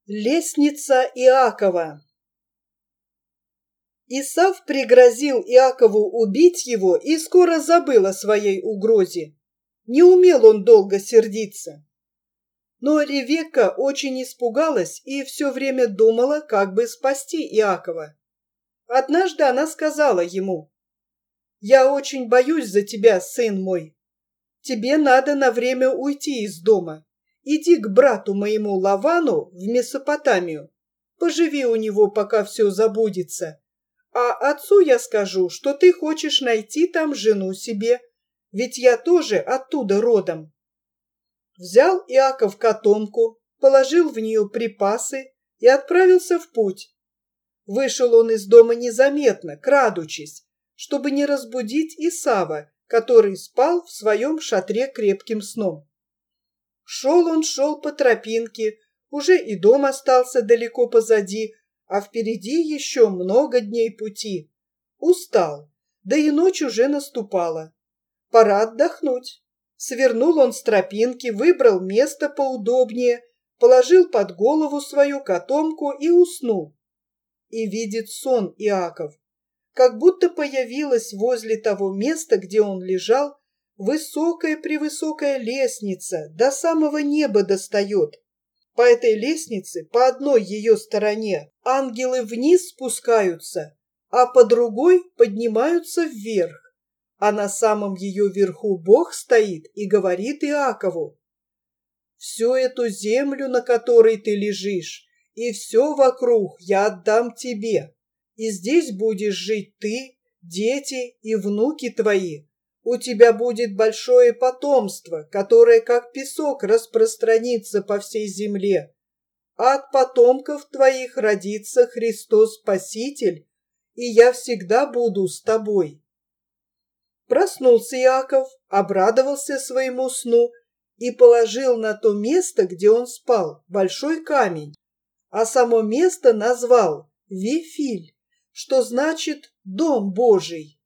Лестница Иакова. Исав пригрозил Иакову убить его и скоро забыл о своей угрозе. Не умел он долго сердиться. Но Ревекка очень испугалась и все время думала, как бы спасти Иакова. Однажды она сказала ему: «Я очень боюсь за тебя, сын мой. Тебе надо на время уйти из дома. Иди к брату моему Лавану в Месопотамию. Поживи у него, пока все забудется. А отцу я скажу, что ты хочешь найти там жену себе, ведь я тоже оттуда родом». Взял Иаков котомку, положил в нее припасы и отправился в путь. Вышел он из дома незаметно, крадучись, чтобы не разбудить Исава, который спал в своем шатре крепким сном. Шел по тропинке, уже и дом остался далеко позади, а впереди еще много дней пути. Устал, да и ночь уже наступала. Пора отдохнуть. Свернул он с тропинки, выбрал место поудобнее, положил под голову свою котомку и уснул. И видит сон Иаков, как будто появилась возле того места, где он лежал, высокая-превысокая лестница, до самого неба достает. По этой лестнице, по одной ее стороне, ангелы вниз спускаются, а по другой поднимаются вверх. А на самом ее верху Бог стоит и говорит Иакову: «Всю эту землю, на которой ты лежишь, и все вокруг я отдам тебе, и здесь будешь жить ты, дети и внуки твои. У тебя будет большое потомство, которое как песок распространится по всей земле. А от потомков твоих родится Христос Спаситель, и я всегда буду с тобой». Проснулся Иаков, обрадовался своему сну и положил на то место, где он спал, большой камень, а само место назвал Вифиль, что значит «Дом Божий».